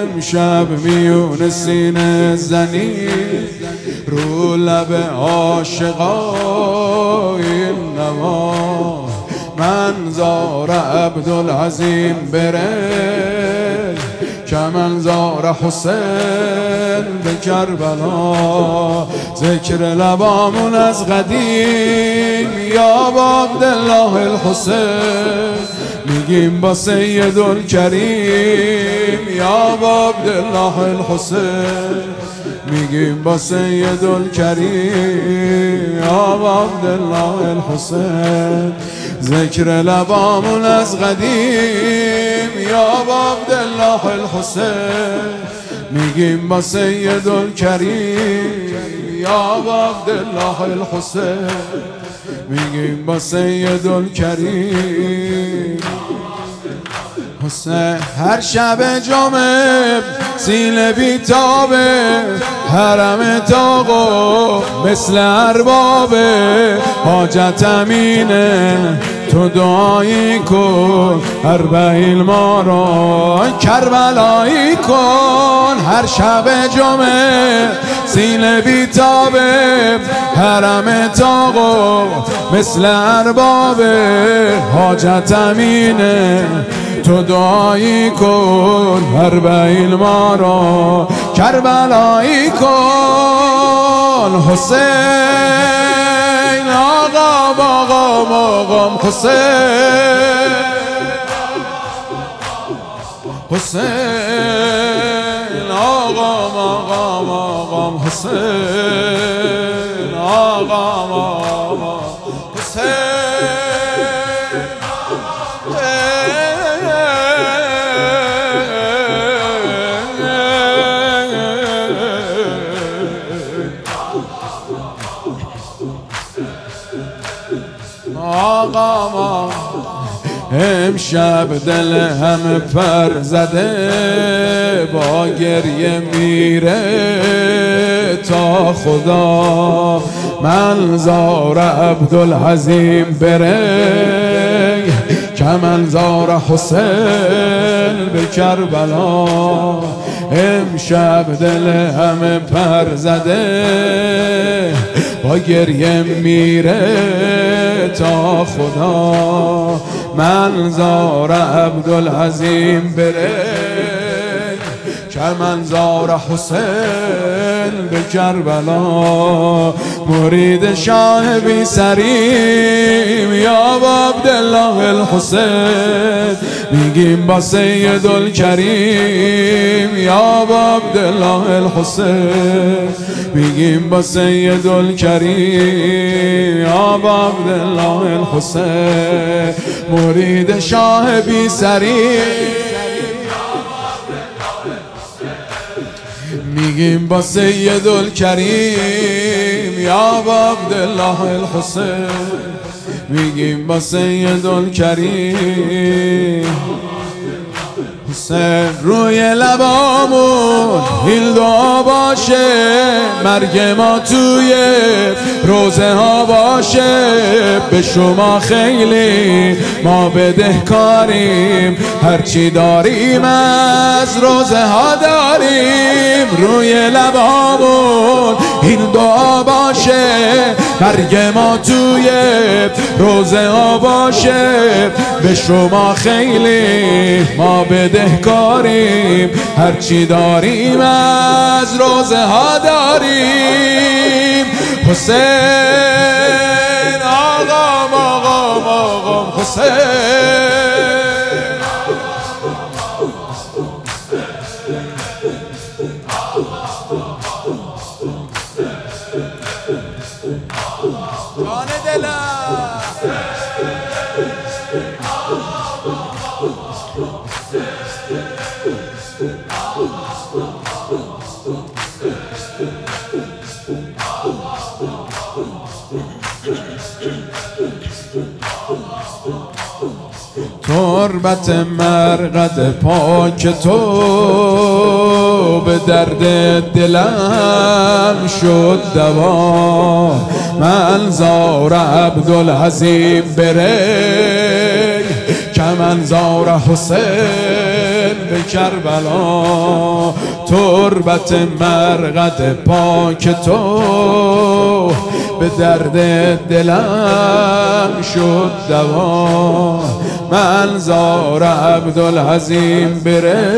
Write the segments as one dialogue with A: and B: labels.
A: امشب میون سینه زنی رو لب عاشقا این نوا منظار عبدالعظیم بره که منظار حسین به کربلا ذکر لبامون از قدیم یا با عبدالله الحسین میگیم با سیدالکریم یا با عبدالله الحسین میگیم با سیدالکریم یا با عبدالله الحسین ذکر لبامون از قدیم یا با عبدالله الحسین میگیم با سیدالکریم یا با عبدالله الحسین میگیم با سیدالکریم حسین. هر شب جمعه سینه بیتابه حرم تاقو مثل اربابه حاجت امینه تو دعایی کن اربعین ما را کربلایی کن. هر شب جمعه سینه بیتابه حرم تاقو مثل اربابه حاجت امینه تو دعایی کن اربعین ما را کربلایی کن. حسین آقام آقام آقام حسین حسین آقام آقام آقام حسین آقام آقام حسین آقا امشب دل همه پر زده با گریه میره تا خدا منظار عبدالعظیم بره که منظار حسین به کربلا. امشب دل همه پر زده با گریه میره تا خدا منظار عبدالعظیم بره که منظار حسین به کربلا. مرید شاه بی سریم یا با عبدالله الحسین میگیم با سیدالکریم یا با عبدالله الحسین میگیم با سیدالکریم یا با عبدالله الحسین. مرید شاه بی سریم میگیم با سیدالکریم یا با عبدالله الحسین میگیم با سیدالکریم. حسین روی لبامون این دعا باشه مرگ ما توی روزه ها باشه به شما خیلی ما بدهکاریم هرچی داریم از روزه ها داریم. روی لبامون این دعا باشه مرگ ما توی روزه ها باشه به شما خیلی ما بدهکاریم هرچی داریم از روزه ها داریم. حسین آقام آقام آقام حسین جان دلم تربت مرقد پاک تو به درد دلم شد دوا منظار عبدالعظیم بره که منظار حسین به کربلا، تربت مرقد پاک تو به درد دلم شد دوا. منظار عبدالعظیم بره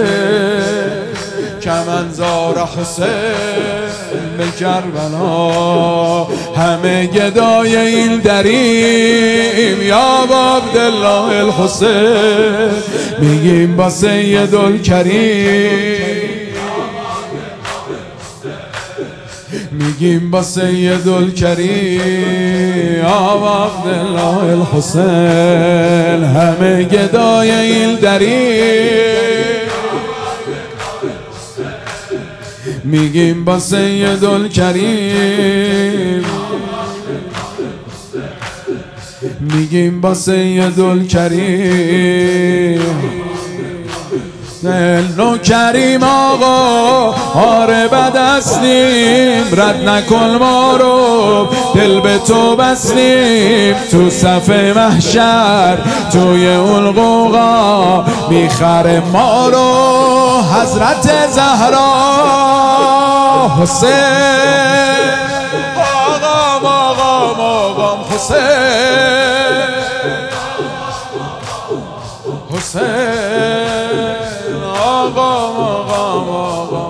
A: کمنظار حسین به کربلا. همه گدای این دریم یا عبدالله الحسین، میگیم با سیدالکریم، میگیم با سیدالکریم آقا عبدالله الحسین. همه گدای این دریم میگیم با سیدالکریم، میگیم با سیدالکریم. نو کریم آقا آره بدستیم، رد نکن ما رو دل به تو بستیم. تو صف محشر توی اون قوقا میخره ما رو حضرت زهرا حسین. آقام حسین، حسین آقام